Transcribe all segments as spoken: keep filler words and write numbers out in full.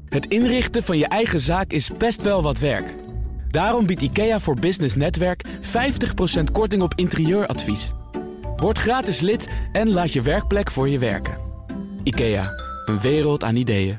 Het inrichten van je eigen zaak is best wel wat werk. Daarom biedt IKEA voor Business Netwerk vijftig procent korting op interieuradvies. Word gratis lid en laat je werkplek voor je werken. IKEA, een wereld aan ideeën.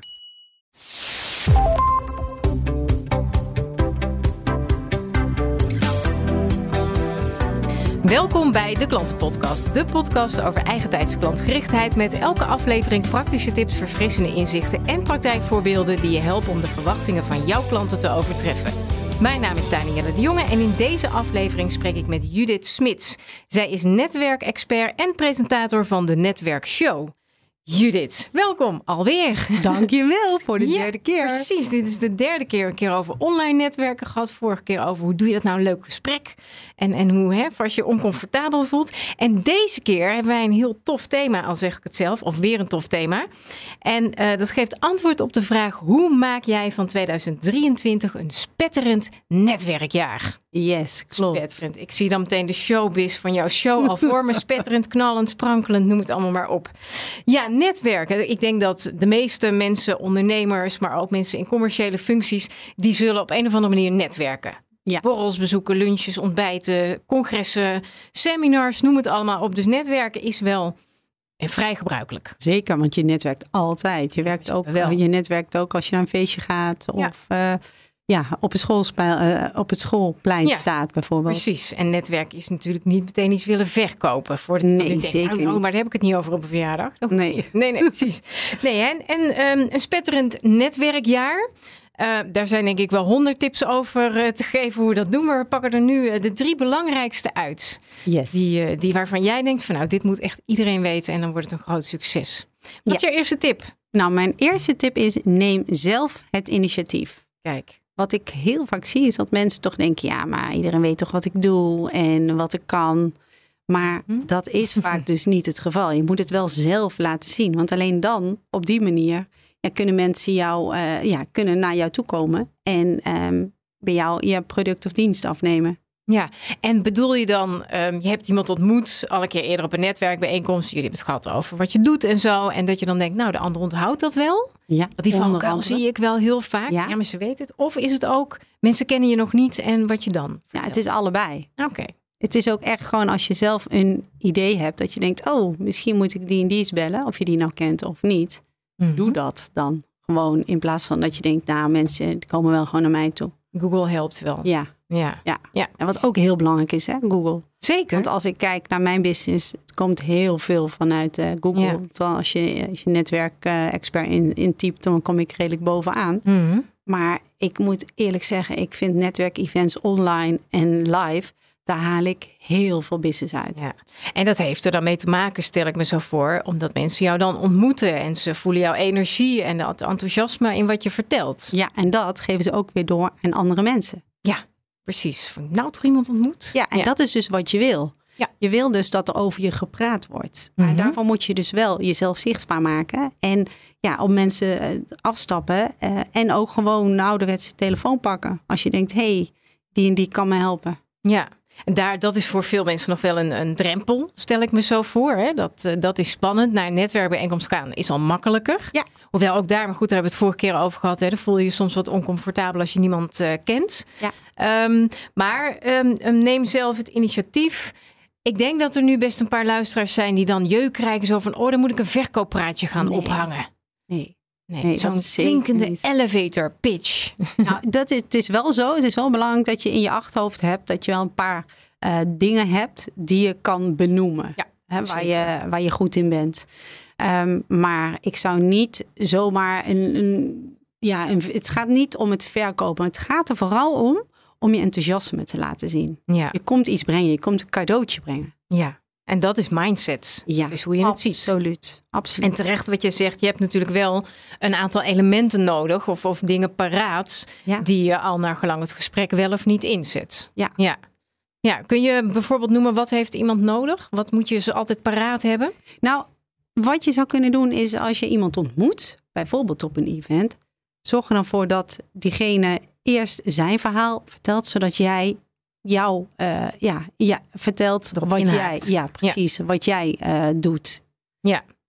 Welkom bij de Klantenpodcast, de podcast over eigentijdse klantgerichtheid met elke aflevering praktische tips, verfrissende inzichten en praktijkvoorbeelden die je helpen om de verwachtingen van jouw klanten te overtreffen. Mijn naam is Danielle de Jonge en in deze aflevering spreek ik met Judith Smits. Zij is netwerkexpert en presentator van de Netwerkshow. Judith, welkom alweer. Dankjewel voor de ja, derde keer. Precies, dit is de derde keer. Een keer over online netwerken gehad. Vorige keer over hoe doe je dat nou een leuk gesprek. En, en hoe, hè, als je je oncomfortabel voelt. En deze keer hebben wij een heel tof thema, al zeg ik het zelf. Of weer een tof thema. En uh, dat geeft antwoord op de vraag: hoe maak jij van tweeduizend drieëntwintig een spetterend netwerkjaar? Yes, klopt. Spetterend. Ik zie dan meteen de showbiz van jouw show al voor me. Spetterend, knallend, sprankelend, noem het allemaal maar op. Ja, netwerken. Ik denk dat de meeste mensen, ondernemers, maar ook mensen in commerciële functies, die zullen op een of andere manier netwerken. Ja. Borrels bezoeken, lunches, ontbijten, congressen, seminars, noem het allemaal op. Dus netwerken is wel vrij gebruikelijk. Zeker, want je netwerkt altijd. Je, werkt ook, wel. je netwerkt ook als je naar een feestje gaat of ja. Uh, ja, op, het schoolsplein, uh, op het schoolplein ja, staat bijvoorbeeld. Precies. En netwerken is natuurlijk niet meteen iets willen verkopen. Voor de, nee, denk, zeker oh, niet. oh, maar daar heb ik het niet over op een verjaardag. Oh. Nee. nee, nee, precies. Nee, hè? En um, een spetterend netwerkjaar. Uh, daar zijn denk ik wel honderd tips over uh, te geven hoe we dat doen. Maar we pakken er nu uh, de drie belangrijkste uit. Yes. Die, uh, die waarvan jij denkt van nou, dit moet echt iedereen weten en dan wordt het een groot succes. Wat is ja. jouw eerste tip? Nou, mijn eerste tip is: neem zelf het initiatief. Kijk. Wat ik heel vaak zie is dat mensen toch denken: ja, maar iedereen weet toch wat ik doe en wat ik kan. Maar hm? dat is vaak dus niet het geval. Je moet het wel zelf laten zien. Want alleen dan, op die manier, ja, kunnen mensen jou, uh, ja, kunnen naar jou toe komen en um, bij jou je product of dienst afnemen. Ja, en bedoel je dan, um, je hebt iemand ontmoet, al een keer eerder op een netwerkbijeenkomst, jullie hebben het gehad over wat je doet en zo, en dat je dan denkt, nou, de ander onthoudt dat wel? Ja, want die valkuil zie ik wel heel vaak. Ja. ja, maar ze weten het. Of is het ook, mensen kennen je nog niet en wat je dan vertelt? Ja, het is allebei. Oké. Okay. Het is ook echt gewoon als je zelf een idee hebt, dat je denkt, oh, misschien moet ik die en die eens bellen, of je die nou kent of niet. Mm-hmm. Doe dat dan gewoon, in plaats van dat je denkt, nou, mensen komen wel gewoon naar mij toe. Google helpt wel. Ja. Ja. Ja. ja. En wat ook heel belangrijk is, hè, Google. Zeker. Want als ik kijk naar mijn business, het komt heel veel vanuit uh, Google. Ja. Dan als je als je netwerkexpert uh, in, in typt, dan kom ik redelijk bovenaan. Mm-hmm. Maar ik moet eerlijk zeggen, ik vind netwerkevents online en live, daar haal ik heel veel business uit. Ja. En dat heeft er dan mee te maken, stel ik me zo voor, omdat mensen jou dan ontmoeten en ze voelen jouw energie en het enthousiasme in wat je vertelt. Ja, en dat geven ze ook weer door aan andere mensen. Ja, precies. Nou, toch iemand ontmoet? Ja, en ja. dat is dus wat je wil. Ja. Je wil dus dat er over je gepraat wordt. Maar mm-hmm. daarvoor moet je dus wel jezelf zichtbaar maken. En ja, op mensen afstappen. Uh, en ook gewoon een ouderwetse telefoon pakken. Als je denkt, hé, hey, die en die kan me helpen. Ja. En daar, dat is voor veel mensen nog wel een, een drempel, stel ik me zo voor. Hè? Dat, uh, dat is spannend. Naar een netwerkbijeenkomst gaan is al makkelijker. Ja. Hoewel ook daar, maar goed, daar hebben we het vorige keer over gehad. Hè? Dan voel je je soms wat oncomfortabel als je niemand uh, kent. Ja. Um, maar um, neem zelf het initiatief. Ik denk dat er nu best een paar luisteraars zijn die dan jeuk krijgen. Zo van, oh, dan moet ik een verkooppraatje gaan nee. ophangen. Nee. Nee, nee, zo'n klinkende elevator pitch. Nou, dat is, het is wel zo. Het is wel belangrijk dat je in je achterhoofd hebt dat je wel een paar uh, dingen hebt die je kan benoemen. Ja, hè, waar, je, waar je goed in bent. Um, maar ik zou niet zomaar een, een, ja, een, het gaat niet om het verkopen. Het gaat er vooral om om je enthousiasme te laten zien. Ja. Je komt iets brengen, je komt een cadeautje brengen. Ja. En dat is mindset. Ja, dat is hoe je het ziet. Absoluut, absoluut. En terecht wat je zegt, je hebt natuurlijk wel een aantal elementen nodig of, of dingen paraat ja. die je al naar gelang het gesprek wel of niet inzet. Ja. Ja. Ja. Kun je bijvoorbeeld noemen, wat heeft iemand nodig? Wat moet je ze altijd paraat hebben? Nou, wat je zou kunnen doen is als je iemand ontmoet, bijvoorbeeld op een event, zorg er dan voor dat diegene eerst zijn verhaal vertelt, zodat jij jou uh, ja, ja, vertelt Erop wat inhaakt. jij, ja, precies, ja. wat jij uh, doet. Ja.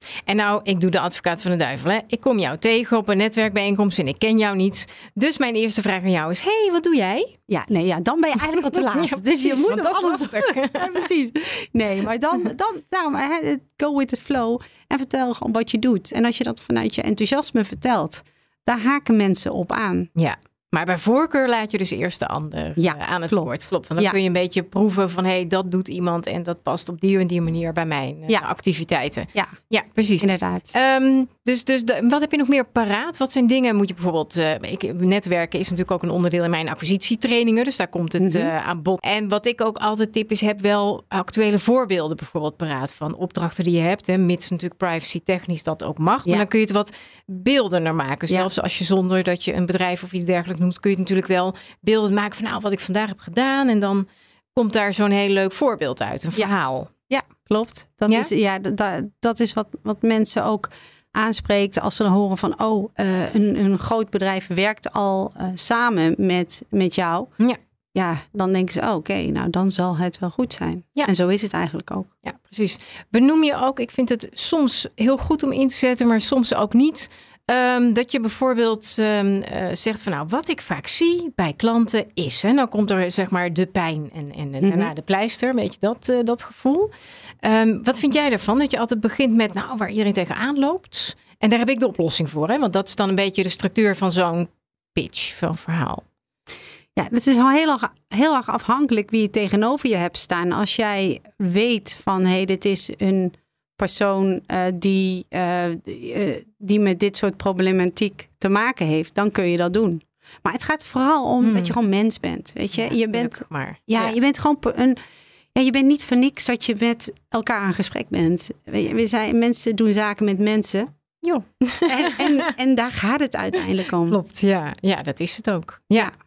En nou, ik doe de advocaat van de duivel. Hè? Ik kom jou tegen op een netwerkbijeenkomst en ik ken jou niet. Dus mijn eerste vraag aan jou is, hey, wat doe jij? Ja, nee, ja, dan ben je eigenlijk al te laat. Ja, dus precies, je moet hem dat is alles... lastig. Ja, precies. Nee, maar dan, dan daarom, hè, go with the flow en vertel gewoon wat je doet. En als je dat vanuit je enthousiasme vertelt, daar haken mensen op aan. Ja. Maar bij voorkeur laat je dus eerst de ander ja, uh, aan het klopt. woord. Klopt. Want dan ja. kun je een beetje proeven van... hé, hey, dat doet iemand en dat past op die en die manier bij mijn uh, ja. activiteiten. Ja. ja, precies. Inderdaad. Um, dus dus de, wat heb je nog meer paraat? Wat zijn dingen? Moet je bijvoorbeeld... Uh, ik, netwerken is natuurlijk ook een onderdeel in mijn acquisitietrainingen. Dus daar komt het mm-hmm. uh, aan bod. En wat ik ook altijd tip is... heb wel actuele voorbeelden bijvoorbeeld paraat... van opdrachten die je hebt. Hè, mits natuurlijk privacy technisch dat ook mag. Ja. Maar dan kun je het wat beeldener maken. Zelfs ja. als je zonder dat je een bedrijf of iets dergelijks noemt... kun je het natuurlijk wel beelden maken van nou wat ik vandaag heb gedaan en dan komt daar zo'n heel leuk voorbeeld uit, een verhaal. Ja, ja klopt. Dat ja? is ja dat, dat is wat wat mensen ook aanspreekt als ze dan horen van oh uh, een, een groot bedrijf werkt al uh, samen met met jou. Ja. Ja, dan denken ze oh, oké, okay, nou dan zal het wel goed zijn. Ja. En zo is het eigenlijk ook. Ja, precies. Benoem je ook, ik vind het soms heel goed om in te zetten, maar soms ook niet. Um, dat je bijvoorbeeld um, uh, zegt van nou, wat ik vaak zie bij klanten is. Hè, nou komt er zeg maar de pijn en, en mm-hmm. daarna de pleister. Weet je dat, uh, dat gevoel? Um, wat vind jij ervan? Dat je altijd begint met nou, waar iedereen tegenaan loopt. En daar heb ik de oplossing voor. Hè? Want dat is dan een beetje de structuur van zo'n pitch, van verhaal. Ja, dat is al heel erg, heel erg afhankelijk wie je tegenover je hebt staan. Als jij weet van hé, hey, dit is een persoon uh, die, uh, uh, die met dit soort problematiek te maken heeft, dan kun je dat doen. Maar het gaat vooral om hmm. dat je gewoon mens bent. Weet je, ja, je bent, maar. Ja, ja, je bent gewoon een. Ja, je bent niet voor niks dat je met elkaar in gesprek bent. We zijn, mensen doen zaken met mensen. Jo. En, en, en daar gaat het uiteindelijk om. Klopt, ja. Ja, dat is het ook. Ja. ja.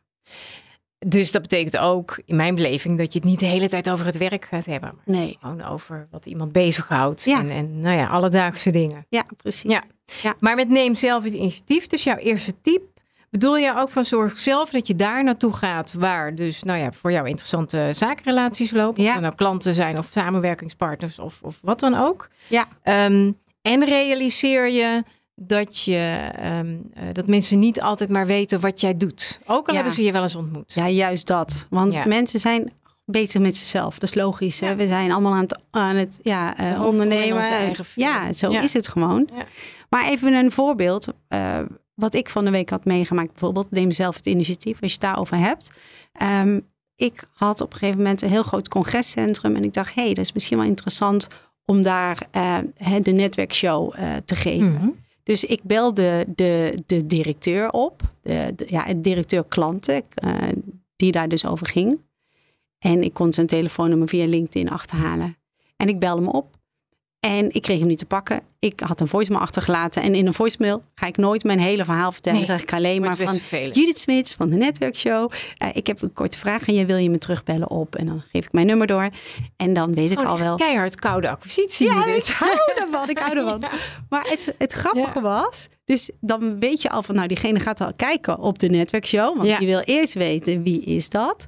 Dus dat betekent ook, in mijn beleving, dat je het niet de hele tijd over het werk gaat hebben. Maar nee. gewoon over wat iemand bezighoudt. Ja. En, en nou ja, alledaagse dingen. Ja, precies. Ja. Ja. Maar met neem zelf het initiatief. Dus jouw eerste tip. Bedoel je ook van zorg zelf dat je daar naartoe gaat waar dus nou ja, voor jou interessante zakenrelaties lopen. Ja. Of er nou klanten zijn of samenwerkingspartners of, of wat dan ook. Ja. Um, en realiseer je dat, je, um, uh, dat mensen niet altijd maar weten wat jij doet. Ook al ja. hebben ze je wel eens ontmoet. Ja, juist dat. Want ja. mensen zijn bezig met zichzelf. Dat is logisch. Hè? Ja. We zijn allemaal aan het, aan het ja, uh, ondernemen. Ja, zo ja. is het gewoon. Ja. Maar even een voorbeeld. Uh, wat ik van de week had meegemaakt. Bijvoorbeeld, neem zelf het initiatief. Als je het daarover hebt. Um, ik had op een gegeven moment een heel groot congrescentrum. En ik dacht, hé, hey, dat is misschien wel interessant om daar uh, de netwerkshow uh, te geven. Mm-hmm. Dus ik belde de, de directeur op. De, de, ja, de directeur klanten. Uh, die daar dus over ging. En ik kon zijn telefoonnummer via LinkedIn achterhalen. En ik belde hem op. En ik kreeg hem niet te pakken. Ik had een voicemail achtergelaten. En in een voicemail ga ik nooit mijn hele verhaal vertellen. Nee, dan zeg ik alleen maar van vervelend. Judith Smits van de Netwerkshow. Uh, ik heb een korte vraag aan je. Wil je me terugbellen op? En dan geef ik mijn nummer door. En dan weet ik oh, al wel. Keihard koude acquisitie. Ja, ik hou ervan. Ik hou ervan. Ja. Maar het, het grappige ja. was. Dus dan weet je al van nou diegene gaat al kijken op de Netwerkshow. Want ja. die wil eerst weten wie is dat.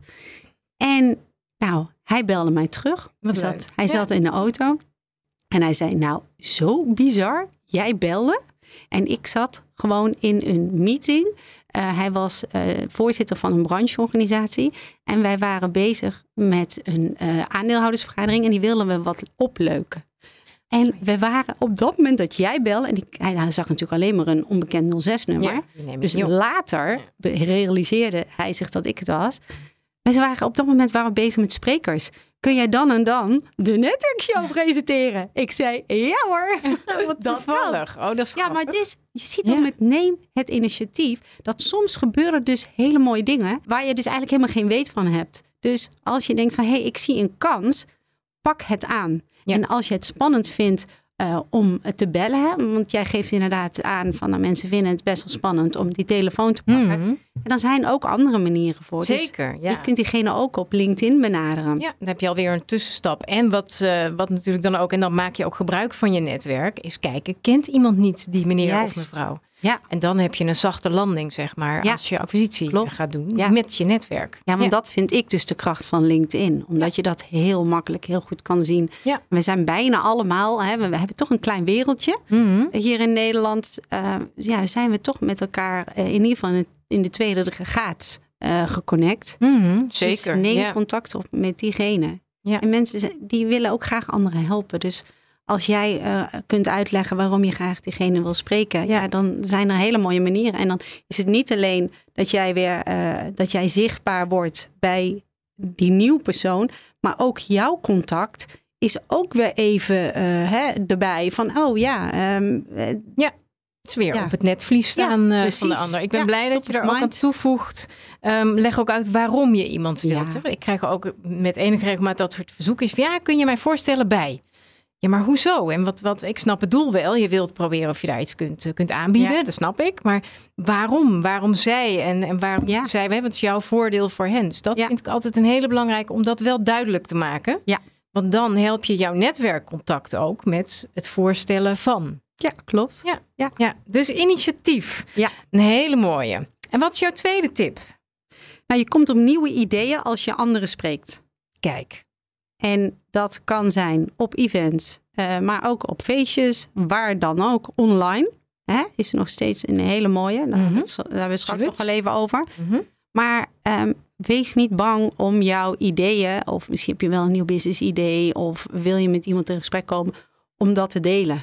En nou, hij belde mij terug. Wat zat, leuk. Hij ja. zat in de auto. En hij zei, nou, zo bizar. Jij belde. En ik zat gewoon in een meeting. Uh, hij was uh, voorzitter van een brancheorganisatie. En wij waren bezig met een uh, aandeelhoudersvergadering. En die wilden we wat opleuken. En we waren op dat moment dat jij belde. En die, hij, hij zag natuurlijk alleen maar een onbekend nul zes nummer. Ja, dus later ja. realiseerde hij zich dat ik het was. Maar ze waren op dat moment waren we bezig met sprekers. Kun jij dan en dan de Netwerkshow presenteren? Ik zei, ja hoor. Wat dat toevallig. Oh, dat is ja, maar dus, je ziet dan ja. met neem het initiatief. Dat soms gebeuren dus hele mooie dingen. Waar je dus eigenlijk helemaal geen weet van hebt. Dus als je denkt van, hé, hey, ik zie een kans. Pak het aan. Ja. En als je het spannend vindt uh, om te bellen. Hè, want jij geeft inderdaad aan van, nou, mensen vinden het best wel spannend om die telefoon te pakken. Mm-hmm. En dan zijn ook andere manieren voor. Zeker, dus ja. je kunt diegene ook op LinkedIn benaderen. Ja, dan heb je alweer een tussenstap. En wat, uh, wat natuurlijk dan ook, en dan maak je ook gebruik van je netwerk, is kijken, kent iemand niet die meneer Juist. of mevrouw? Ja. En dan heb je een zachte landing, zeg maar, Ja. als je acquisitie Klopt. gaat doen Ja. met je netwerk. Ja, want ja. dat vind ik dus de kracht van LinkedIn. Omdat je dat heel makkelijk, heel goed kan zien. Ja. We zijn bijna allemaal, hè, we, we hebben toch een klein wereldje. Mm-hmm. Hier in Nederland uh, ja, zijn we toch met elkaar uh, in ieder geval in, in de tweede graad uh, geconnect. Mm-hmm. Zeker. Dus neem ja. contact op met diegene. Ja. En mensen die willen ook graag anderen helpen. Dus als jij uh, kunt uitleggen waarom je graag diegene wil spreken, ja. Ja, dan zijn er hele mooie manieren. En dan is het niet alleen dat jij weer uh, dat jij zichtbaar wordt bij die nieuwe persoon, maar ook jouw contact is ook weer even uh, hè, erbij van oh ja, um, uh, ja. Het is weer ja. op het netvlies staan ja, uh, van de ander. Ik ben ja, blij dat je er ook mind. aan toevoegt. Um, leg ook uit waarom je iemand wilt. Ja. Ik krijg ook met enige regelmaat dat soort verzoeken. Is van, ja, kun je mij voorstellen bij? Ja, maar hoezo? En wat, wat, ik snap het doel wel. Je wilt proberen of je daar iets kunt, kunt aanbieden. Ja. Dat snap ik. Maar waarom? Waarom zij? En, en waarom ja. zij? Wat is jouw voordeel voor hen? Dus dat ja. vind ik altijd een hele belangrijke om dat wel duidelijk te maken. Ja. Want dan help je jouw netwerkcontact ook met het voorstellen van. Ja, klopt. Ja, ja. ja. Dus initiatief. Ja. Een hele mooie. En wat is jouw tweede tip? Nou, je komt op nieuwe ideeën als je anderen spreekt. Kijk. En dat kan zijn op events, uh, maar ook op feestjes, waar dan ook, online. Hè? Is er nog steeds een hele mooie. Daar, mm-hmm. Daar hebben we straks nog wel even over. Mm-hmm. Maar um, wees niet bang om jouw ideeën, of misschien heb je wel een nieuw business idee, of wil je met iemand in gesprek komen, om dat te delen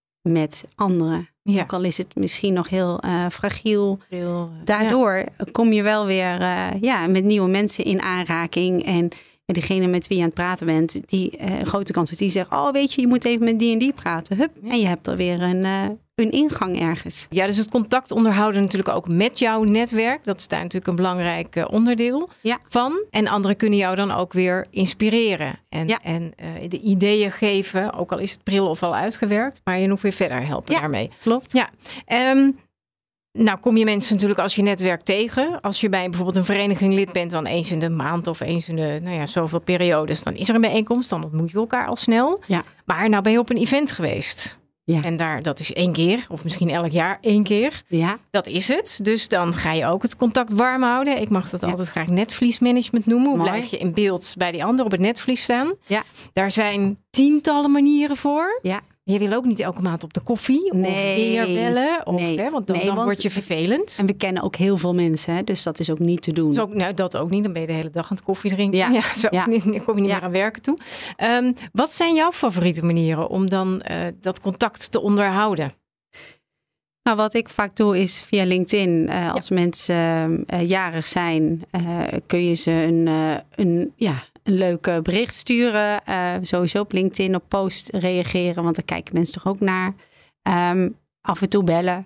met anderen. Ja. Ook al is het misschien nog heel uh, fragiel. Heel, uh, Daardoor ja. kom je wel weer uh, ja, met nieuwe mensen in aanraking. En degene met wie je aan het praten bent, die uh, een grote kans is die zegt, oh weet je, je moet even met die en die praten. Hup, ja. En je hebt er weer een, uh, een ingang ergens. Ja, dus het contact onderhouden natuurlijk ook met jouw netwerk. Dat is daar natuurlijk een belangrijk uh, onderdeel ja. van. En anderen kunnen jou dan ook weer inspireren. En, ja. en uh, de ideeën geven, ook al is het pril of al uitgewerkt, maar je nog weer verder helpen ja, daarmee. Klopt. Ja, um, nou kom je mensen natuurlijk als je netwerk tegen. Als je bij bijvoorbeeld een vereniging lid bent, dan eens in de maand of eens in de, nou ja, zoveel periodes. Dan is er een bijeenkomst, dan ontmoet je elkaar al snel. Ja. Maar nou ben je op een event geweest. Ja. En daar, dat is één keer, of misschien elk jaar één keer. Ja. Dat is het. Dus dan ga je ook het contact warm houden. Ik mag dat ja. altijd graag netvliesmanagement noemen. Hoe Mooi. blijf je in beeld bij die ander op het netvlies staan? Ja. Daar zijn tientallen manieren voor. Ja. Je wil ook niet elke maand op de koffie nee. of weer bellen. Of, nee. hè, want dan, nee, dan want, word je vervelend. En we kennen ook heel veel mensen, hè, dus dat is ook niet te doen. Dus ook, nou, dat ook niet. Dan ben je de hele dag aan het koffie drinken. Ja. Ja, zo ja. kom je niet ja. meer aan werken toe. Um, wat zijn jouw favoriete manieren om dan uh, dat contact te onderhouden? Nou, wat ik vaak doe is via LinkedIn. Uh, als ja. mensen uh, jarig zijn, uh, kun je ze een, uh, een, ja, een leuk bericht sturen. Uh, sowieso op LinkedIn op post reageren, want daar kijken mensen toch ook naar. Um, af en toe bellen.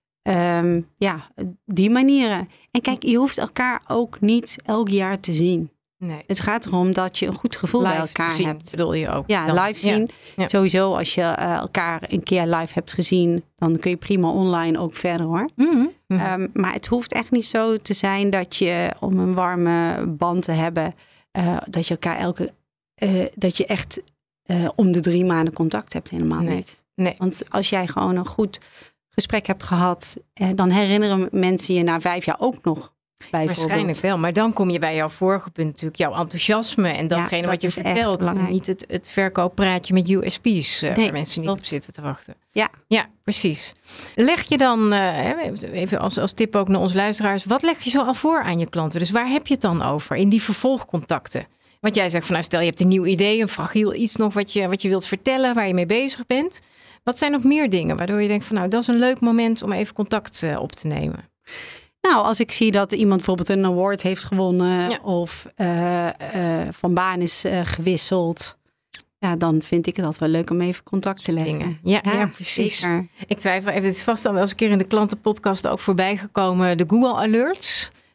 Um, ja, die manieren. En kijk, je hoeft elkaar ook niet elk jaar te zien. Nee. Het gaat erom dat je een goed gevoel live bij elkaar zien, hebt. Bedoel je ook? Ja, dan. live zien. Ja. Ja. Sowieso, als je uh, elkaar een keer live hebt gezien, dan kun je prima online ook verder hoor. Mm-hmm. Mm-hmm. Um, maar het hoeft echt niet zo te zijn dat je, om een warme band te hebben, uh, dat je elkaar elke, uh, dat je echt uh, om de drie maanden contact hebt. Helemaal nee. niet. Nee. Want als jij gewoon een goed gesprek hebt gehad, uh, dan herinneren mensen je na vijf jaar ook nog. Waarschijnlijk wel, maar dan kom je bij jouw vorige punt natuurlijk, jouw enthousiasme en datgene ja, dat wat je vertelt. Niet het, het verkooppraatje met U S P's uh, nee, waar mensen niet klopt. op zitten te wachten. Ja, ja precies. Leg je dan, uh, even als, als tip ook naar onze luisteraars, wat leg je zo al voor aan je klanten? Dus waar heb je het dan over in die vervolgcontacten? Want jij zegt van nou stel je hebt een nieuw idee, een fragiel iets nog wat je, wat je wilt vertellen, waar je mee bezig bent. Wat zijn nog meer dingen waardoor je denkt van nou dat is een leuk moment om even contact uh, op te nemen? Nou, als ik zie dat iemand bijvoorbeeld een award heeft gewonnen ja. of uh, uh, van baan is uh, gewisseld, ja, dan vind ik het altijd wel leuk om even contact te leggen. Ja, ja, ja precies. Zeker. Ik twijfel even, het is vast al wel eens een keer in de klantenpodcast ook voorbij gekomen, de Google Alerts.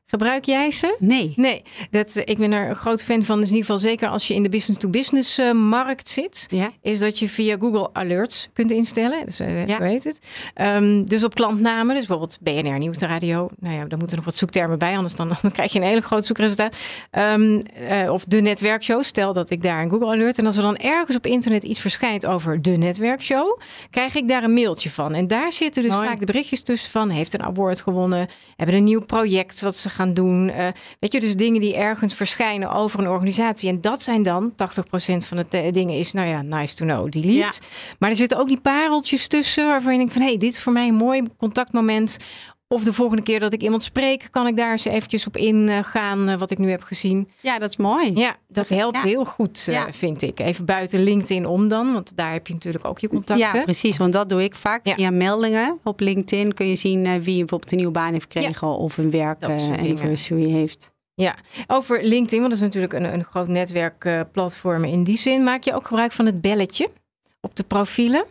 Gebruik jij ze? Nee. Nee, dat, ik ben er een groot fan van. Dus in ieder geval zeker als je in de business-to-business uh, markt zit. Ja. Is dat je via Google Alerts kunt instellen. Dus uh, ja. Hoe heet het? Um, dus op klantnamen. Dus bijvoorbeeld B N R Nieuwsradio. Nou ja, daar moeten nog wat zoektermen bij. Anders dan, dan krijg je een hele groot zoekresultaat. Um, uh, of de netwerkshow. Stel dat ik daar een Google Alert. En als er dan ergens op internet iets verschijnt over de netwerkshow. Krijg ik daar een mailtje van. En daar zitten dus Mooi. vaak de berichtjes tussen van. Heeft een award gewonnen. Hebben een nieuw project wat ze gaan gaan doen. Uh, weet je, dus dingen die ergens verschijnen over een organisatie. En dat zijn dan, tachtig procent van de uh, dingen is, nou ja, nice to know, delete. Ja. Maar er zitten ook die pareltjes tussen waarvan je denkt van, hé, hey, dit is voor mij een mooi contactmoment. Of de volgende keer dat ik iemand spreek, kan ik daar eens eventjes op ingaan uh, wat ik nu heb gezien. Ja, dat is mooi. Ja, dat helpt ja. heel goed, uh, ja. vind ik. Even buiten LinkedIn om dan, want daar heb je natuurlijk ook je contacten. Ja, precies, want dat doe ik vaak. Ja. Via meldingen op LinkedIn kun je zien uh, wie bijvoorbeeld een nieuwe baan heeft gekregen ja. of een werk uh, anniversary heeft. Ja, over LinkedIn, want dat is natuurlijk een, een groot netwerkplatform uh, in die zin. Maak je ook gebruik van het belletje op de profielen?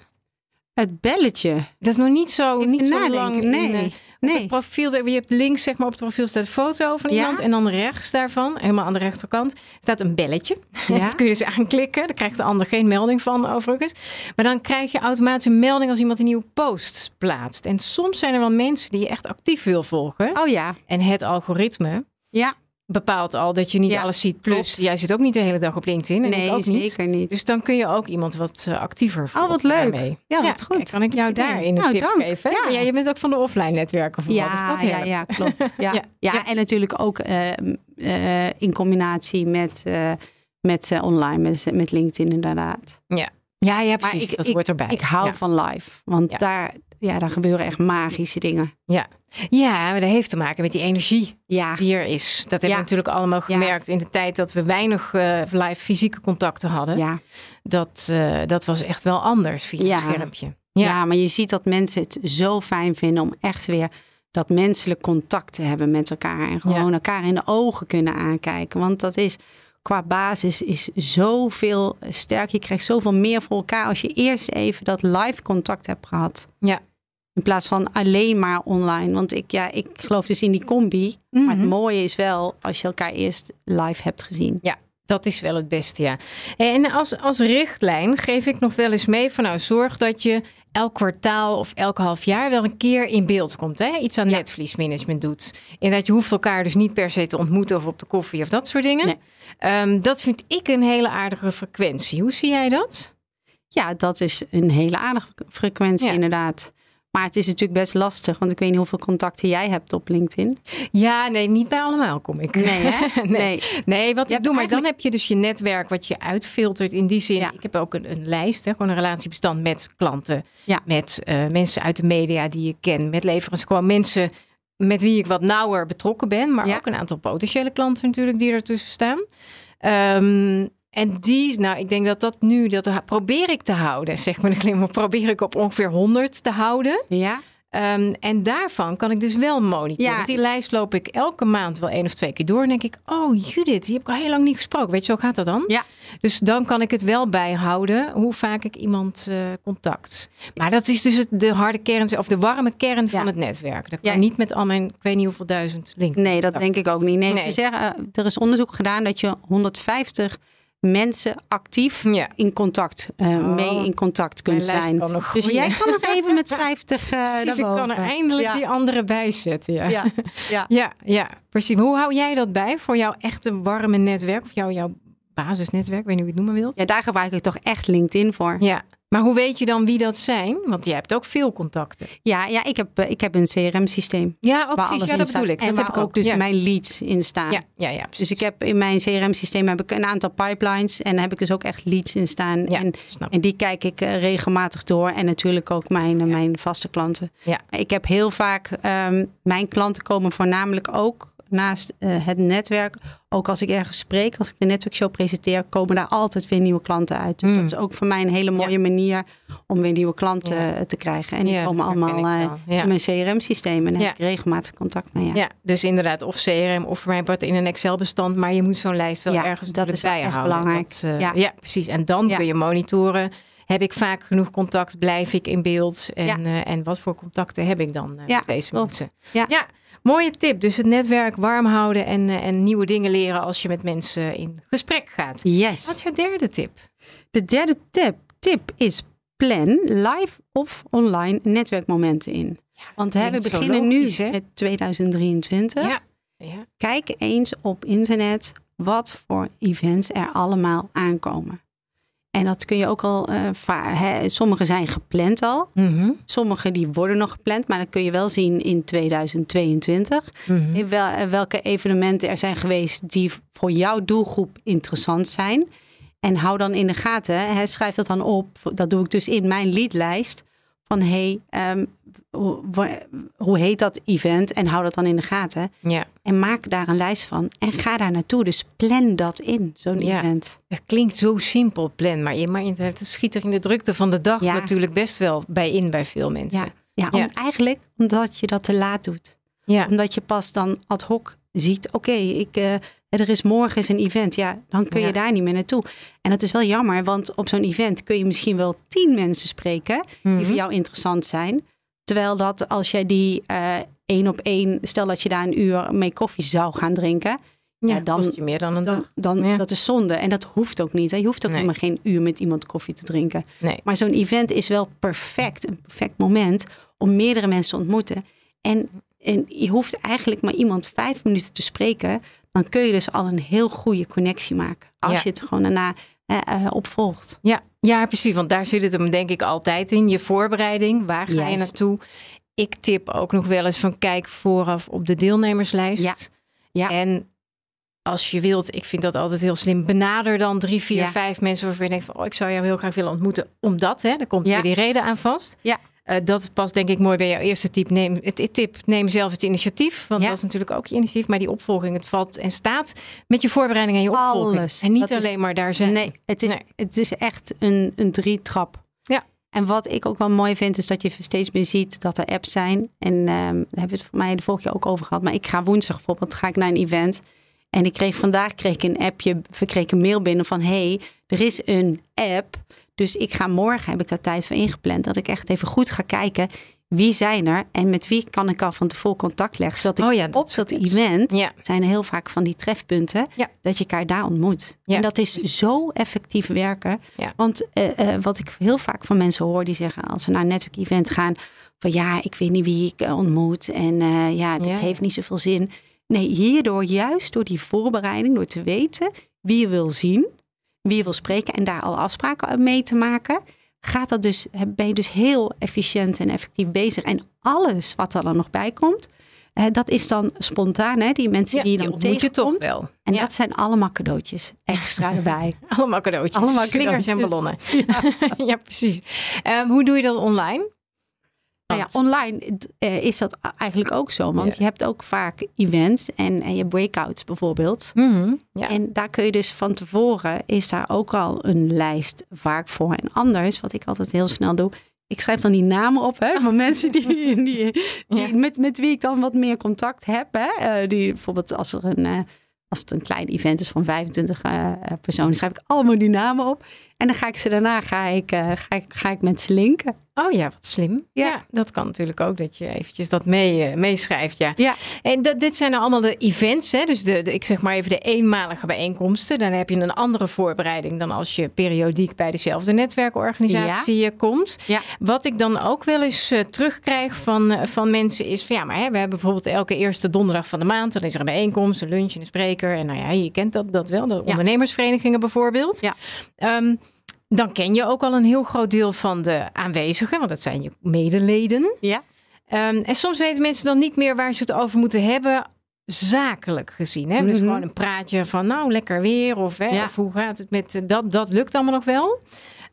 Het belletje? Dat is nog niet zo, niet zo nadenken. lang. Nee. In, uh, Nee. Op het profiel, je hebt links, zeg maar, op het profiel staat een foto van iemand. Ja. En dan rechts daarvan, helemaal aan de rechterkant, staat een belletje. Ja. Dat kun je dus aanklikken. Daar krijgt de ander geen melding van, overigens. Maar dan krijg je automatisch een melding als iemand een nieuwe post plaatst. En soms zijn er wel mensen die je echt actief wil volgen. Oh ja. En het algoritme ja. bepaalt al dat je niet ja, alles ziet. Plus, klopt. Jij zit ook niet de hele dag op LinkedIn. En nee, ik ook zeker niet. niet. Dus dan kun je ook iemand wat uh, actiever volgen. Oh, wat leuk. Daarmee. Ja, wat ja, goed. Kijk, kan ik jou daarin een nou, tip dank. geven? Ja. Ja, je bent ook van de offline netwerken vooral. Ja, dus dat ja, ja, klopt. Ja. ja. Ja. ja, en natuurlijk ook uh, uh, in combinatie met, uh, met uh, online, met, met LinkedIn inderdaad. Ja, ja, ja precies. Ik, dat ik, hoort erbij. Ik hou ja. van live, want ja. daar... Ja, daar gebeuren echt magische dingen. Ja, ja, maar dat heeft te maken met die energie ja. die er is. Dat hebben ja. we natuurlijk allemaal gemerkt ja. in de tijd dat we weinig uh, live fysieke contacten hadden. Ja. Dat, uh, dat was echt wel anders via ja. het schermpje. Ja. ja, maar je ziet dat mensen het zo fijn vinden om echt weer dat menselijk contact te hebben met elkaar. En gewoon ja. elkaar in de ogen kunnen aankijken. Want dat is... Qua basis is zoveel sterk. Je krijgt zoveel meer voor elkaar als je eerst even dat live contact hebt gehad. Ja. In plaats van alleen maar online. Want ik, ja, ik geloof dus in die combi. Mm-hmm. Maar het mooie is wel als je elkaar eerst live hebt gezien. Ja, dat is wel het beste, ja. En als, als richtlijn geef ik nog wel eens mee van nou, zorg dat je elk kwartaal of elk half jaar wel een keer in beeld komt. Hè? Iets aan ja. netvliesmanagement doet. En dat je hoeft elkaar dus niet per se te ontmoeten of op de koffie of dat soort dingen. Nee. Um, dat vind ik een hele aardige frequentie. Hoe zie jij dat? Ja, dat is een hele aardige frequentie ja. inderdaad. Maar het is natuurlijk best lastig, want ik weet niet hoeveel contacten jij hebt op LinkedIn. Ja, nee, niet bij allemaal kom ik. Nee, hè? nee. nee. nee, wat je ik doe, maar dan heb je dus je netwerk wat je uitfiltert in die zin. Ja. Ik heb ook een, een lijst, hè, gewoon een relatiebestand met klanten, ja. met uh, mensen uit de media die je ken, met leveranciers, gewoon mensen met wie ik wat nauwer betrokken ben, maar ja. ook een aantal potentiële klanten natuurlijk die ertussen staan. Um, En die, nou, ik denk dat dat nu, dat probeer ik te houden, zeg maar de glimlach, probeer ik op ongeveer honderd te houden. Ja. Um, en daarvan kan ik dus wel monitoren. Ja. Die lijst loop ik elke maand wel één of twee keer door. En denk ik, oh Judith, die heb ik al heel lang niet gesproken. Weet je, zo gaat dat dan? Ja. Dus dan kan ik het wel bijhouden hoe vaak ik iemand uh, contact. Maar dat is dus het, de harde kern, of de warme kern ja. van het netwerk. Dat kan ja. niet met al mijn, ik weet niet hoeveel duizend links. Nee, dat denk ik ook niet. Nee, nee. Ze zeggen, uh, er is onderzoek gedaan dat je honderdvijftig mensen actief ja. in contact, uh, oh. mee in contact kunt zijn. Dus jij kan nog even met vijftig uh, precies, ik kan er eindelijk ja. die andere bij zetten. Ja. Ja. Ja. ja, ja, precies. Hoe hou jij dat bij voor jouw echte warme netwerk? Of jouw, jouw basisnetwerk, weet niet hoe je het noemen wilt? Ja, daar gebruik ik toch echt LinkedIn voor. Ja. Maar hoe weet je dan wie dat zijn? Want jij hebt ook veel contacten. Ja, ja ik, heb, ik heb een C R M-systeem. Ja, ook precies. Ja, dat bedoel ik. En dat waar heb ook, ook dus ja. mijn leads in staan. Ja, ja, ja, dus ik heb in mijn C R M-systeem heb ik een aantal pipelines. En daar heb ik dus ook echt leads in staan. Ja, en, en die kijk ik uh, regelmatig door. En natuurlijk ook mijn, uh, ja. mijn vaste klanten. Ja. Ik heb heel vaak, um, mijn klanten komen voornamelijk ook naast uh, het netwerk. Ook als ik ergens spreek, als ik de netwerkshow presenteer, komen daar altijd weer nieuwe klanten uit. Dus mm. dat is ook voor mij een hele mooie ja. manier om weer nieuwe klanten ja. te krijgen. En die ja, komen allemaal uh, ja. in mijn C R M-systeem. En daar ja. heb ik regelmatig contact mee. Ja. ja, dus inderdaad of C R M of voor mijn part in een Excel-bestand. Maar je moet zo'n lijst wel ja, ergens dat is bij echt houden. belangrijk. Dat, uh, ja. ja, precies. En dan ja. kun je monitoren. Heb ik vaak genoeg contact? Blijf ik in beeld? En, ja. uh, en wat voor contacten heb ik dan uh, ja, met deze klopt. mensen? Ja. ja. Mooie tip. Dus het netwerk warm houden en, uh, en nieuwe dingen leren als je met mensen in gesprek gaat. Yes. Wat is jouw derde tip? De derde tip, tip is plan live of online netwerkmomenten in. Ja, want hè, we beginnen logisch, nu hè? met tweeduizend drieëntwintig. Ja. Ja. Kijk eens op internet wat voor events er allemaal aankomen. En dat kun je ook al, uh, va- hè, sommige zijn gepland al. Mm-hmm. Sommige die worden nog gepland, maar dat kun je wel zien in tweeduizend tweeëntwintig. Mm-hmm. Wel, welke evenementen er zijn geweest die voor jouw doelgroep interessant zijn. En hou dan in de gaten, hè, schrijf dat dan op. Dat doe ik dus in mijn leadlijst. Van hé, hey, um, hoe, hoe heet dat event? En hou dat dan in de gaten. Ja. En maak daar een lijst van. En ga daar naartoe. Dus plan dat in, zo'n ja. event. Het klinkt zo simpel, plan. Maar, je, maar het schiet er in de drukte van de dag ja. natuurlijk best wel bij in bij veel mensen. Ja, ja, ja. Om, eigenlijk omdat je dat te laat doet. Ja. Omdat je pas dan ad hoc ziet, oké, okay, ik... Uh, er is morgen is een event. Ja, dan kun je ja. daar niet meer naartoe. En dat is wel jammer, want op zo'n event kun je misschien wel tien mensen spreken mm-hmm. die voor jou interessant zijn. Terwijl dat als jij die uh, één op één, stel dat je daar een uur mee koffie zou gaan drinken. Ja, ja dan kost je meer dan een dag. Dan, dan, ja. Dat is zonde. En dat hoeft ook niet. Hè. Je hoeft ook nee. helemaal geen uur met iemand koffie te drinken. Nee. Maar zo'n event is wel perfect. Een perfect moment om meerdere mensen te ontmoeten. En, en je hoeft eigenlijk maar iemand vijf minuten te spreken. Dan kun je dus al een heel goede connectie maken. Als ja. je het gewoon daarna uh, uh, opvolgt. Ja. ja, precies. Want daar zit het hem denk ik altijd in. Je voorbereiding. Waar ga Juist. je naartoe? Ik tip ook nog wel eens van kijk vooraf op de deelnemerslijst. Ja. Ja. En als je wilt, ik vind dat altijd heel slim. Benader dan drie, vier, ja. vijf mensen waarvan je denkt van oh, ik zou jou heel graag willen ontmoeten. Omdat, hè, daar komt ja. weer die reden aan vast. Ja. Uh, dat past denk ik mooi bij jouw eerste tip. Neem, het tip. Neem zelf het initiatief. Want ja. dat is natuurlijk ook je initiatief. Maar die opvolging, het valt en staat met je voorbereiding en je opvolging. Alles. En niet dat alleen is, maar daar zijn. Nee, het is, nee. het is echt een, een drietrap. Ja. En wat ik ook wel mooi vind, is dat je steeds meer ziet dat er apps zijn. En um, daar hebben we het voor mij de vorige keer ook over gehad. Maar ik ga woensdag bijvoorbeeld, ga ik naar een event. En ik kreeg vandaag kreeg ik een appje, kreeg ik een mail binnen van hey, er is een app. Dus ik ga morgen, heb ik daar tijd voor ingepland, dat ik echt even goed ga kijken. Wie zijn er en met wie kan ik al van tevoren contact leggen? Zodat ik oh ja, dat op dat event, ja. zijn er heel vaak van die trefpunten, ja. dat je elkaar daar ontmoet. Ja. En dat is zo effectief werken. Ja. Want uh, uh, wat ik heel vaak van mensen hoor, die zeggen als ze naar een netwerkevent gaan, van ja, ik weet niet wie ik ontmoet en uh, ja, dit ja. heeft niet zoveel zin. Nee, hierdoor juist door die voorbereiding, door te weten wie je wil zien, wie je wil spreken en daar al afspraken mee te maken, gaat dat dus, ben je dus heel efficiënt en effectief bezig. En alles wat er dan nog bij komt, eh, dat is dan spontaan, hè? Die mensen ja, die je dan tegenkomt. Je toch wel. En ja. dat zijn allemaal cadeautjes extra erbij. allemaal cadeautjes. Allemaal slingers en ballonnen. Ja, ja precies. Um, hoe doe je dat online? Nou ja, online uh, is dat eigenlijk ook zo. Want ja. je hebt ook vaak events en, en je breakouts bijvoorbeeld. Mm-hmm, ja. En daar kun je dus van tevoren, is daar ook al een lijst vaak voor. En anders, wat ik altijd heel snel doe, ik schrijf dan die namen op, hè, van mensen die, die, die, ja. met, met wie ik dan wat meer contact heb. Hè. Uh, die, bijvoorbeeld als, er een, uh, als het een klein event is van vijfentwintig uh, personen, schrijf ik allemaal die namen op. En dan ga ik ze daarna ga ik, uh, ga ik, ga ik met ze linken. Oh ja, wat slim. Ja, ja dat kan natuurlijk ook, dat je eventjes dat mee, uh, meeschrijft. Ja. Ja. En dat, dit zijn nou allemaal de events, hè? Dus de, de, ik zeg maar even de eenmalige bijeenkomsten. Dan heb je een andere voorbereiding dan als je periodiek bij dezelfde netwerkorganisatie ja. komt. Ja. Wat ik dan ook wel eens uh, terugkrijg van, uh, van mensen is van ja, maar hè, we hebben bijvoorbeeld elke eerste donderdag van de maand. Dan is er een bijeenkomst, een lunch en een spreker. En nou ja, je kent dat, dat wel, de ja. ondernemersverenigingen bijvoorbeeld. Ja. Um, Dan ken je ook al een heel groot deel van de aanwezigen, want dat zijn je medeleden. Ja. Um, en soms weten mensen dan niet meer waar ze het over moeten hebben, zakelijk gezien. Hè? Mm-hmm. Dus gewoon een praatje van nou, lekker weer of, hè, ja. of hoe gaat het met dat, dat lukt allemaal nog wel.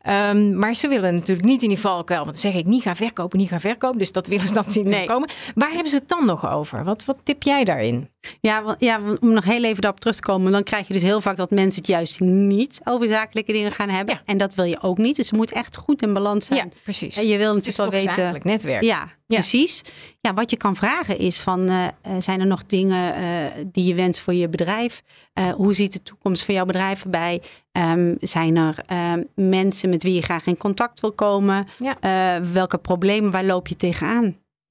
Um, maar ze willen natuurlijk niet in die valkuil. Want dan zeg ik niet gaan verkopen, niet gaan verkopen. Dus dat willen ze dan niet nee. voorkomen. Waar hebben ze het dan nog over? Wat, wat tip jij daarin? Ja, ja, om nog heel even daarop terug te komen. Dan krijg je dus heel vaak dat mensen het juist niet over zakelijke dingen gaan hebben. Ja. En dat wil je ook niet. Dus het moet echt goed in balans zijn. Ja, precies. En je wil natuurlijk wel weten. Zakelijk netwerk. Ja, ja, precies. Ja, wat je kan vragen is van, uh, zijn er nog dingen uh, die je wenst voor je bedrijf? Uh, hoe ziet de toekomst van jouw bedrijf erbij? Um, zijn er uh, mensen met wie je graag in contact wil komen? Ja. Uh, welke problemen, waar loop je tegenaan? Ja.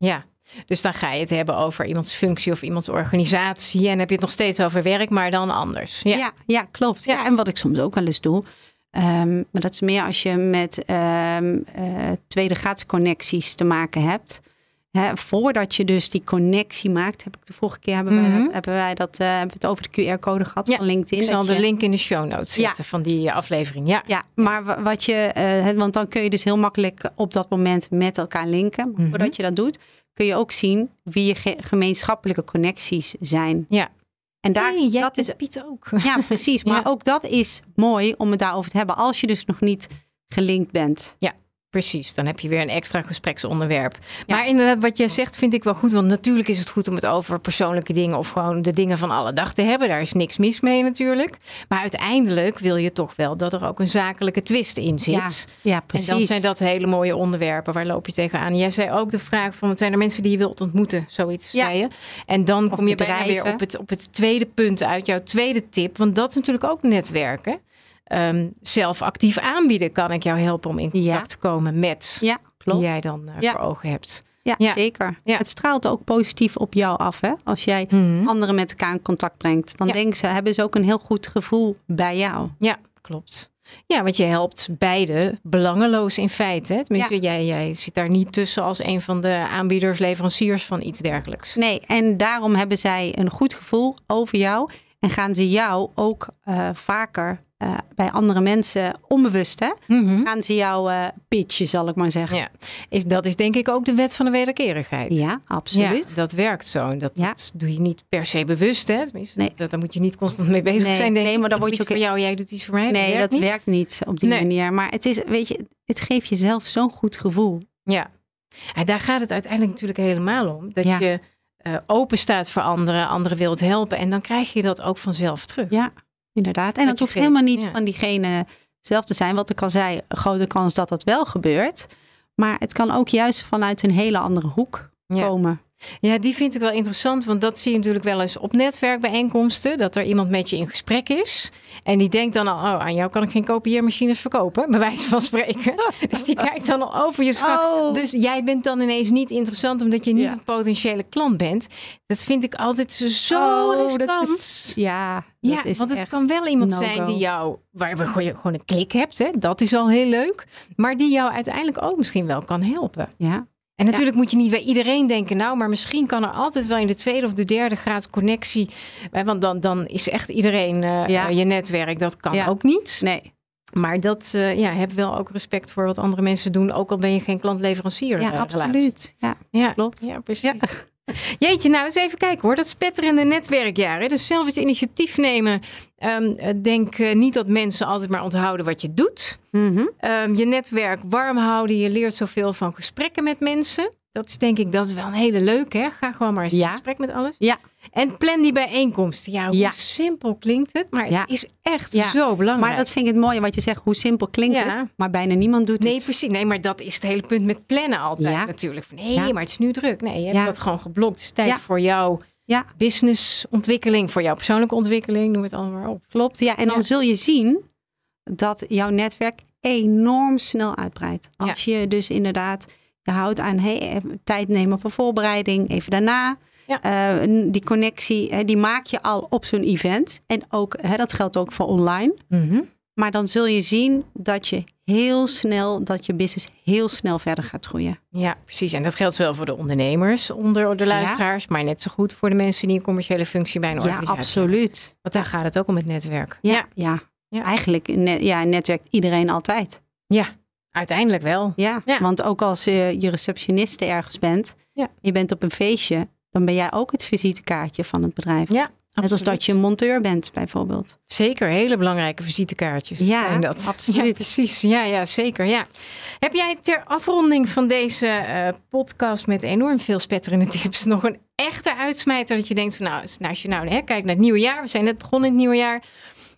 Dus dan ga je het hebben over iemands functie of iemands organisatie. En dan heb je het nog steeds over werk, maar dan anders. Ja, ja, ja klopt. Ja. Ja, en wat ik soms ook wel eens doe. Um, maar dat is meer als je met um, uh, tweede graads connecties te maken hebt. Hè, voordat je dus die connectie maakt, heb ik de vorige keer hebben Mm-hmm. wij dat, hebben wij dat uh, hebben we het over de Q R-code gehad ja, van LinkedIn. Ik zal dat de je, link in de show notes zetten ja. van die aflevering. Ja, ja maar wat je, uh, want dan kun je dus heel makkelijk op dat moment met elkaar linken. Maar Mm-hmm. voordat je dat doet, kun je ook zien wie je ge- gemeenschappelijke connecties zijn. Ja. En daar, hey, jij dat is Piet ook. Ja, precies. Maar ja. ook dat is mooi om het daarover te hebben als je dus nog niet gelinkt bent. Ja. Precies, dan heb je weer een extra gespreksonderwerp. Ja. Maar inderdaad, wat je zegt vind ik wel goed. Want natuurlijk is het goed om het over persoonlijke dingen of gewoon de dingen van alle dag te hebben. Daar is niks mis mee natuurlijk. Maar uiteindelijk wil je toch wel dat er ook een zakelijke twist in zit. Ja, ja precies. En dan zijn dat hele mooie onderwerpen. Waar loop je tegenaan? Jij zei ook de vraag van, wat zijn er mensen die je wilt ontmoeten? Zoiets ja. zei je. En dan of kom je bedrijven. bijna weer op het, op het tweede punt uit jouw tweede tip. Want dat is natuurlijk ook netwerken. Um, zelf actief aanbieden kan ik jou helpen om in contact ja. te komen met ja, klopt. die jij dan uh, ja. voor ogen hebt. Ja, ja. zeker. Ja. Het straalt ook positief op jou af. Hè? Als jij mm-hmm. anderen met elkaar in contact brengt, dan ja. denken ze, hebben ze ook een heel goed gevoel bij jou. Ja, klopt. Ja, want je helpt beide belangeloos in feite. Hè? Tenminste, ja. jij, jij zit daar niet tussen als een van de aanbieders, leveranciers van iets dergelijks. Nee, en daarom hebben zij een goed gevoel over jou en gaan ze jou ook uh, vaker Uh, bij andere mensen onbewust, hè? Mm-hmm. Gaan ze jou uh, pitchen, zal ik maar zeggen. Ja, is, dat is denk ik ook de wet van de wederkerigheid. Ja, absoluut. Ja, dat werkt zo. Dat, ja. dat doe je niet per se bewust, hè? Tenminste, nee. dat, daar moet je niet constant mee bezig nee, zijn. Denk nee, maar dan ik word je ook voor jou, jij doet iets voor mij. Nee, dat werkt dat niet. werkt niet op die nee. manier. Maar het is, weet je, het geeft jezelf zo'n goed gevoel. Ja, en daar gaat het uiteindelijk natuurlijk helemaal om. Dat ja. je uh, open staat voor anderen, anderen wilt helpen. En dan krijg je dat ook vanzelf terug. Ja. Inderdaad. En dat hoeft geeft, helemaal niet ja. van diegene zelf te zijn. Wat ik al zei, een grote kans dat dat wel gebeurt. Maar het kan ook juist vanuit een hele andere hoek ja. komen. Ja, die vind ik wel interessant. Want dat zie je natuurlijk wel eens op netwerkbijeenkomsten. Dat er iemand met je in gesprek is. En die denkt dan al, oh, aan jou kan ik geen kopieermachines verkopen. Bij wijze van spreken. Dus die kijkt dan al over je schouder. Oh. Dus jij bent dan ineens niet interessant omdat je niet ja. een potentiële klant bent. Dat vind ik altijd zo oh, riskant. Dat is, ja, dat ja, is want het echt kan wel iemand no-go. zijn die jou, waar je gewoon een klik hebt. Hè? Dat is al heel leuk. Maar die jou uiteindelijk ook misschien wel kan helpen. Ja. En natuurlijk ja. moet je niet bij iedereen denken, nou, maar misschien kan er altijd wel in de tweede of de derde graad connectie. Want dan, dan is echt iedereen uh, ja. je netwerk. Dat kan ja. ook niet. Nee. Maar dat, uh, ja, heb wel ook respect voor wat andere mensen doen. Ook al ben je geen klant-leverancier. Ja, uh, absoluut. Ja, ja, klopt. Ja, precies. Ja. Jeetje, nou eens even kijken hoor. Dat spetterende netwerkjaar. Dus zelf het initiatief nemen. Um, denk uh, niet dat mensen altijd maar onthouden wat je doet. Mm-hmm. Um, je netwerk warm houden. Je leert zoveel van gesprekken met mensen. Dat is denk ik, dat is wel een hele leuke. Hè? Ga gewoon maar eens ja. in gesprek met alles. Ja. En plan die bijeenkomsten. Ja, hoe ja. simpel klinkt het. Maar ja. het is echt ja. zo belangrijk. Maar dat vind ik het mooie wat je zegt. Hoe simpel klinkt ja. het. Maar bijna niemand doet nee, het. Nee, precies. Nee, maar dat is het hele punt met plannen altijd ja. natuurlijk. Van, nee, ja. maar het is nu druk. Nee, je hebt ja. dat gewoon geblokt. Het is tijd ja. voor jouw ja. businessontwikkeling. Voor jouw persoonlijke ontwikkeling. Noem het allemaal op. Klopt. Ja, en dan ja. zul je zien dat jouw netwerk enorm snel uitbreidt. Als ja. je dus inderdaad je houdt aan hey, tijd nemen voor voorbereiding. Even daarna. Ja. Uh, die connectie, hè, die maak je al op zo'n event. En ook, hè, dat geldt ook voor online. Mm-hmm. Maar dan zul je zien dat je heel snel, dat je business heel snel verder gaat groeien. Ja, precies. En dat geldt zowel voor de ondernemers onder de luisteraars, ja. maar net zo goed voor de mensen die een commerciële functie bij een organisatie hebben. Ja, absoluut. Hebben. Want daar gaat het ook om het netwerk. Ja, ja. ja. ja. eigenlijk net, ja, netwerkt iedereen altijd. Ja, uiteindelijk wel. Ja, ja. Want ook als uh, je receptioniste ergens bent, ja. je bent op een feestje, dan ben jij ook het visitekaartje van het bedrijf. Ja. Net als dat je een monteur bent, bijvoorbeeld. Zeker, hele belangrijke visitekaartjes ja, zijn dat. Absoluut. Ja, precies. Ja, ja, zeker. Ja. Heb jij ter afronding van deze uh, podcast met enorm veel spetterende tips nog een echte uitsmijter dat je denkt van nou, als je nou hè, kijkt naar het nieuwe jaar, we zijn net begonnen in het nieuwe jaar,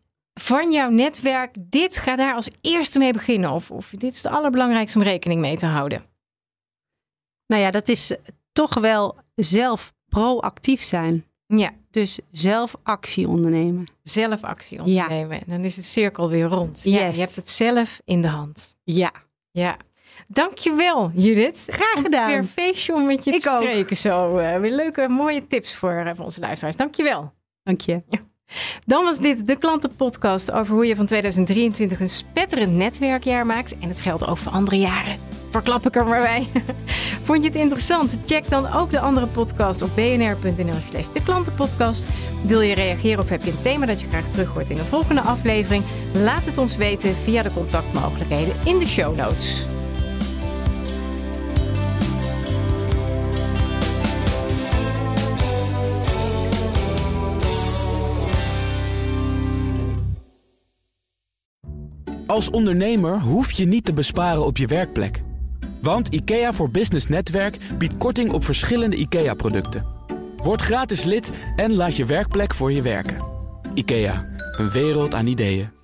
van jouw netwerk, dit ga daar als eerste mee beginnen of, of dit is het allerbelangrijkste om rekening mee te houden? Nou ja, dat is toch wel zelf proactief zijn. Ja. Dus zelf actie ondernemen. Zelf actie ondernemen. Ja. En dan is het cirkel weer rond. Yes. Ja, je hebt het zelf in de hand. Ja. Ja. Dankjewel, Judith. Graag gedaan. Weer een feestje om met je Ik te ook. spreken. Zo, uh, weer leuke, mooie tips voor, uh, voor onze luisteraars. Dankjewel. Dank je. Ja. Dan was dit de klantenpodcast over hoe je van tweeduizend drieëntwintig een spetterend netwerkjaar maakt. En het geldt ook voor andere jaren. Verklap ik er maar bij. Vond je het interessant? Check dan ook de andere podcast op bnr.nl slash de klantenpodcast. Wil je reageren of heb je een thema dat je graag terug hoort in een volgende aflevering? Laat het ons weten via de contactmogelijkheden in de show notes. Als ondernemer hoef je niet te besparen op je werkplek. Want IKEA voor Business Netwerk biedt korting op verschillende IKEA-producten. Word gratis lid en laat je werkplek voor je werken. IKEA, een wereld aan ideeën.